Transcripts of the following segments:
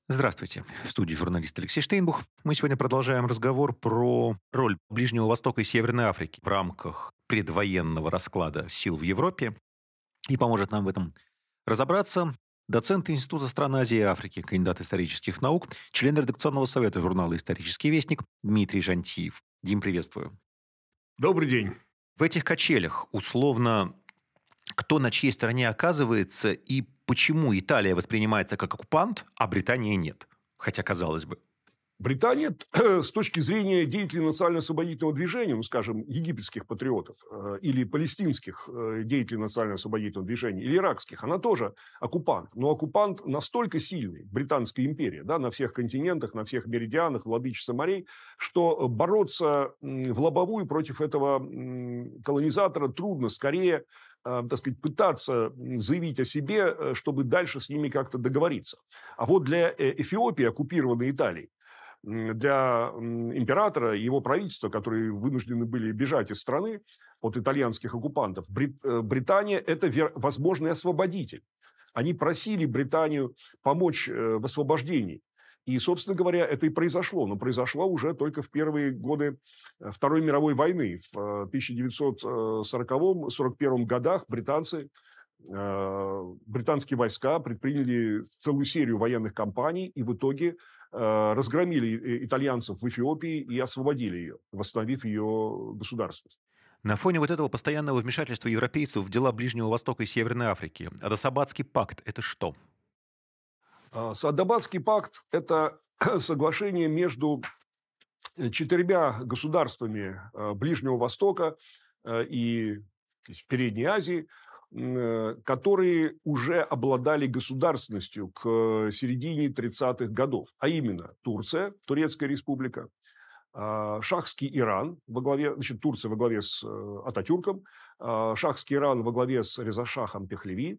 Здравствуйте. В студии журналист Алексей Штейнбух. Мы сегодня продолжаем разговор про роль Ближнего Востока и Северной Африки в рамках предвоенного расклада сил в Европе. И поможет нам в этом разобраться доцент Института стран Азии и Африки, кандидат исторических наук, член редакционного совета журнала «Исторический вестник» Дмитрий Жантиев. Дим, приветствую. Добрый день. В этих качелях условно кто на чьей стороне оказывается и почему Италия воспринимается как оккупант, а Британия нет? Хотя, казалось бы. Британия, с точки зрения деятелей национально-освободительного движения, ну, скажем, египетских патриотов, или палестинских деятелей национально-освободительного движения, или иракских, она тоже оккупант. Но оккупант настолько сильный, Британская империя, да, на всех континентах, на всех меридианах, владычица морей, что бороться в лобовую против этого колонизатора трудно. Скорее, так сказать, пытаться заявить о себе, чтобы дальше с ними как-то договориться. А вот для Эфиопии, оккупированной Италией, для императора и его правительства, которые вынуждены были бежать из страны от итальянских оккупантов, Британия – это возможный освободитель. Они просили Британию помочь в освобождении. И, собственно говоря, это и произошло. Но произошло уже только в первые годы Второй мировой войны. В 1940-41 годах британские войска предприняли целую серию военных кампаний и в итоге разгромили итальянцев в Эфиопии и освободили ее, восстановив ее государственность. На фоне вот этого постоянного вмешательства европейцев в дела Ближнего Востока и Северной Африки, Адасабадский пакт – это что? Саадабадский пакт – это соглашение между четырьмя государствами Ближнего Востока и Передней Азии, которые уже обладали государственностью к середине 30-х годов. А именно Турция, Турецкая республика, Шахский Иран, Турция во главе с Ататюрком, Шахский Иран во главе с Реза-Шахом Пехлеви,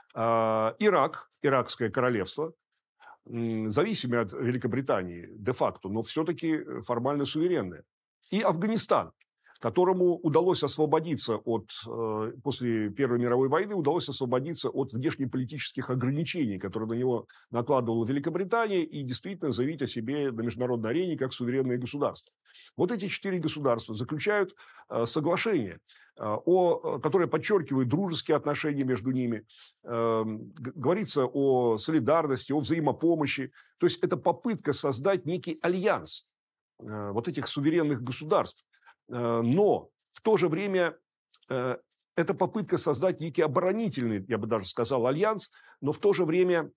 Ирак, Иракское королевство, зависимое от Великобритании де-факто, но все-таки формально суверенное, и Афганистан, которому удалось освободиться после Первой мировой войны, удалось освободиться от внешнеполитических ограничений, которые на него накладывала Великобритания, и действительно заявить о себе на международной арене как суверенное государство. Вот эти четыре государства заключают соглашение, которое подчеркивает дружеские отношения между ними, говорится о солидарности, о взаимопомощи. То есть это попытка создать некий альянс вот этих суверенных государств. Но в то же время это попытка создать некий оборонительный, я бы даже сказал, альянс, но в то же время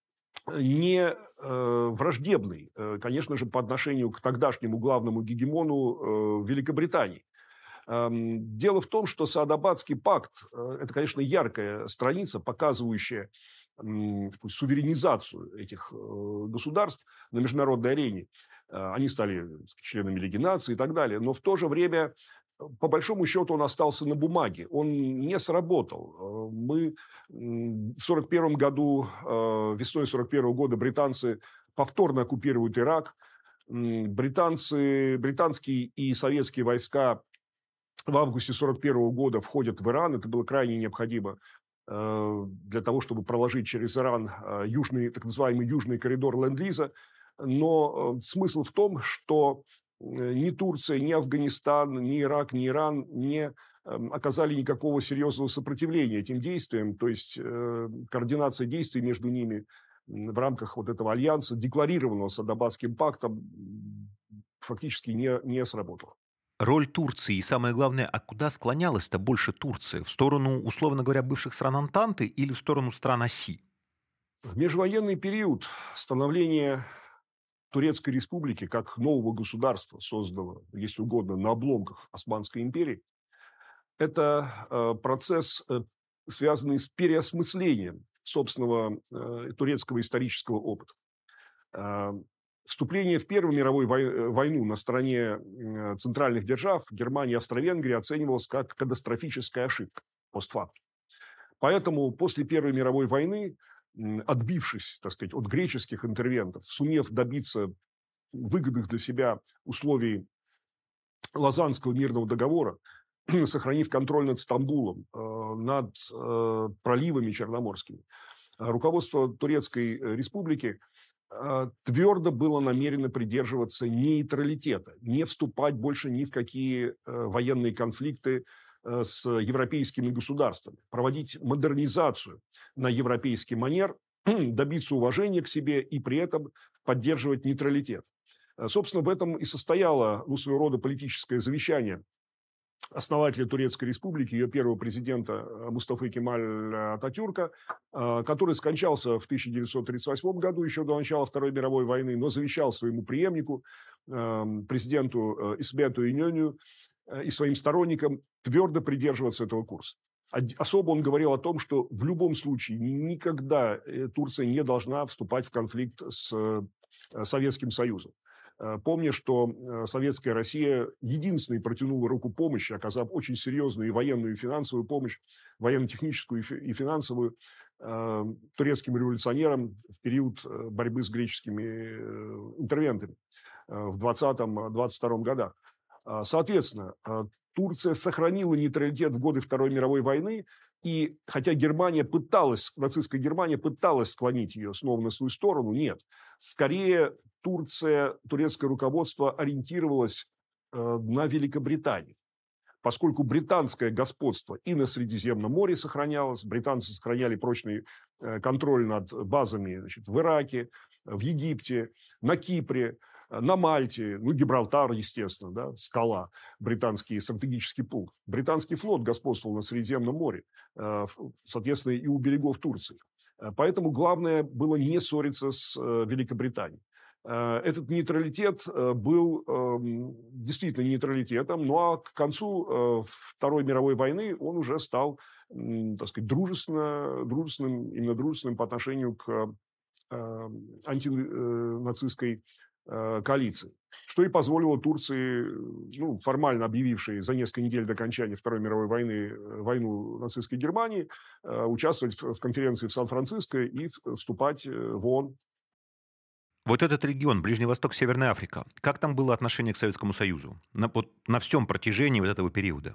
не враждебный, конечно же, по отношению к тогдашнему главному гегемону Великобритании. Дело в том, что Саадабадский пакт – это, конечно, яркая страница, показывающая суверенизацию этих государств на международной арене. Они стали членами Лиги наций и так далее. Но в то же время, по большому счету, он остался на бумаге. Он не сработал. Мы в 1941 году, весной 1941 года британцы повторно оккупируют Ирак. Британские и советские войска в августе 1941 года входят в Иран. Это было крайне необходимо для того, чтобы проложить через Иран так называемый южный коридор Ленд-Лиза. Но смысл в том, что ни Турция, ни Афганистан, ни Ирак, ни Иран не оказали никакого серьезного сопротивления этим действиям. То есть координация действий между ними в рамках вот этого альянса, декларированного Саадабадским пактом, фактически не сработала. Роль Турции и, самое главное, а куда склонялась-то больше Турция? В сторону, условно говоря, бывших стран Антанты или в сторону стран оси? В межвоенный период становления Турецкой республики как нового государства, созданного, если угодно, на обломках Османской империи, это процесс, связанный с переосмыслением собственного турецкого исторического опыта. Вступление в Первую мировую войну на стороне центральных держав Германии и Австро-Венгрии оценивалось как катастрофическая ошибка постфактум. Поэтому после Первой мировой войны, отбившись, так сказать, от греческих интервентов, сумев добиться выгодных для себя условий Лозаннского мирного договора, сохранив контроль над Стамбулом, над проливами черноморскими, руководство Турецкой республики твердо было намерено придерживаться нейтралитета, не вступать больше ни в какие военные конфликты с европейскими государствами, проводить модернизацию на европейский манер, добиться уважения к себе и при этом поддерживать нейтралитет. Собственно, в этом и состояло своего рода политическое завещание основателя Турецкой республики, ее первого президента Мустафы Кемаль Ататюрка, который скончался в 1938 году, еще до начала Второй мировой войны, но завещал своему преемнику, президенту Исмету Инönü и своим сторонникам твердо придерживаться этого курса. Особо он говорил о том, что в любом случае никогда Турция не должна вступать в конфликт с Советским Союзом. Помня, что советская Россия единственной протянула руку помощи, оказав очень серьезную и военную, и финансовую помощь, военно-техническую и финансовую, турецким революционерам в период борьбы с греческими интервентами в 20-22 годах. Соответственно, Турция сохранила нейтралитет в годы Второй мировой войны, и хотя нацистская Германия пыталась склонить ее снова на свою сторону, нет. Скорее, турецкое руководство ориентировалось на Великобританию, поскольку британское господство и на Средиземном море сохранялось, британцы сохраняли прочный контроль над базами, в Ираке, в Египте, на Кипре, на Мальте, Гибралтар, естественно, да, скала, британский стратегический пункт. Британский флот господствовал на Средиземном море, соответственно, и у берегов Турции. Поэтому главное было не ссориться с Великобританией. Этот нейтралитет был действительно нейтралитетом, ну а к концу Второй мировой войны он уже стал, так сказать, дружественным по отношению к антинацистской коалиции, что и позволило Турции, формально объявившей за несколько недель до окончания Второй мировой войны войну нацистской Германии, участвовать в конференции в Сан-Франциско и вступать в ООН. Вот этот регион, Ближний Восток, Северная Африка, как там было отношение к Советскому Союзу на всем протяжении вот этого периода?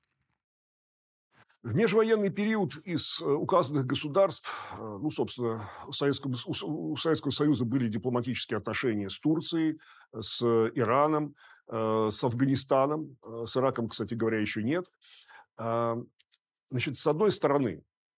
В межвоенный период из указанных государств, собственно, у Советского Союза были дипломатические отношения с Турцией, с Ираном, с Афганистаном, с Ираком, кстати говоря, еще нет. Значит, с одной стороны,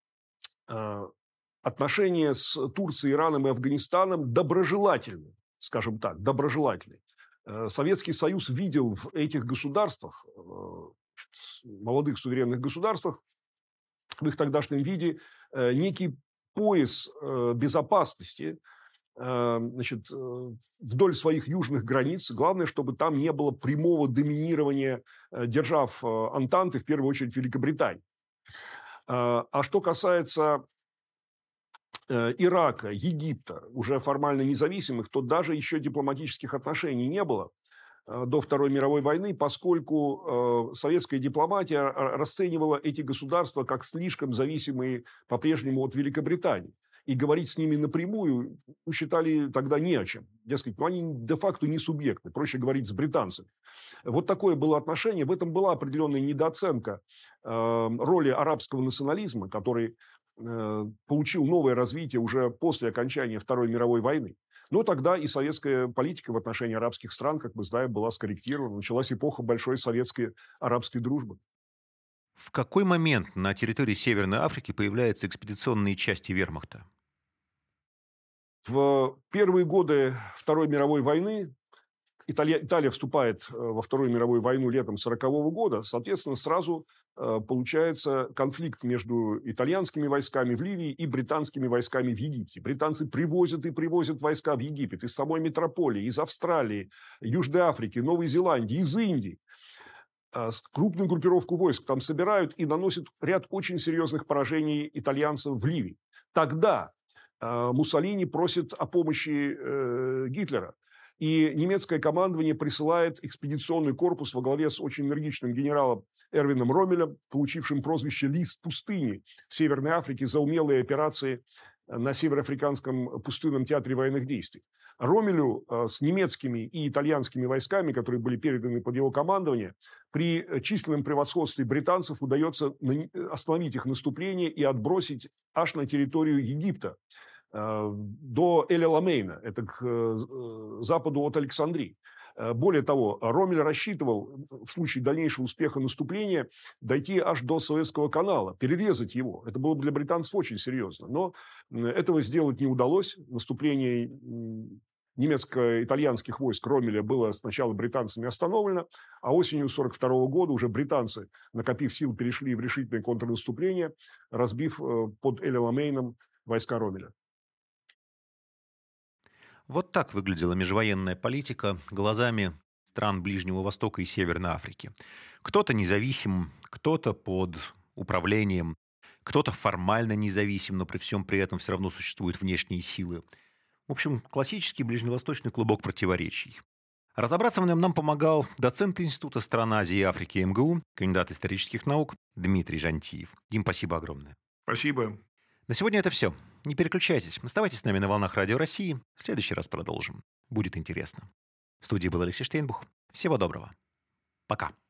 отношения с Турцией, Ираном и Афганистаном доброжелательны, скажем так, доброжелательны. Советский Союз видел в этих государствах, молодых суверенных государствах, в их тогдашнем виде некий пояс безопасности, вдоль своих южных границ. Главное, чтобы там не было прямого доминирования держав Антанты, в первую очередь Великобритании. А что касается Ирака, Египта, уже формально независимых, то даже еще дипломатических отношений не было до Второй мировой войны, поскольку советская дипломатия расценивала эти государства как слишком зависимые по-прежнему от Великобритании. И говорить с ними напрямую считали тогда не о чем. Дескать, они де-факто не субъекты, проще говорить с британцами. Вот такое было отношение. В этом была определенная недооценка роли арабского национализма, который получил новое развитие уже после окончания Второй мировой войны. Но тогда и советская политика в отношении арабских стран, как мы знаем, была скорректирована. Началась эпоха большой советской арабской дружбы. В какой момент на территории Северной Африки появляются экспедиционные части вермахта? В первые годы Второй мировой войны Италия вступает во Вторую мировую войну летом 1940 года. Соответственно, сразу получается конфликт между итальянскими войсками в Ливии и британскими войсками в Египте. Британцы привозят войска в Египет из самой метрополии, из Австралии, Южной Африки, Новой Зеландии, из Индии. Крупную группировку войск там собирают и наносят ряд очень серьезных поражений итальянцам в Ливии. Тогда Муссолини просит о помощи Гитлера. И немецкое командование присылает экспедиционный корпус во главе с очень энергичным генералом Эрвином Роммелем, получившим прозвище «Лист пустыни» в Северной Африке за умелые операции на Североафриканском пустынном театре военных действий. Роммелю с немецкими и итальянскими войсками, которые были переданы под его командование, при численном превосходстве британцев удается остановить их наступление и отбросить аж на территорию Египта, до Эль-Аламейна, это к западу от Александрии. Более того, Роммель рассчитывал в случае дальнейшего успеха наступления дойти аж до Суэцкого канала, перерезать его. Это было бы для британцев очень серьезно. Но этого сделать не удалось. Наступление немецко-итальянских войск Роммеля было сначала британцами остановлено, а осенью 1942 года уже британцы, накопив сил, перешли в решительное контрнаступление, разбив под Эль-Аламейном войска Роммеля. Вот так выглядела межвоенная политика глазами стран Ближнего Востока и Северной Африки. Кто-то независим, кто-то под управлением, кто-то формально независим, но при всем при этом все равно существуют внешние силы. В общем, классический ближневосточный клубок противоречий. Разобраться в нем нам помогал доцент Института стран Азии и Африки МГУ, кандидат исторических наук Дмитрий Жантиев. Дим, спасибо огромное. Спасибо. На сегодня это все. Не переключайтесь. Оставайтесь с нами на волнах Радио России. В следующий раз продолжим. Будет интересно. В студии был Алексей Штейнбух. Всего доброго. Пока.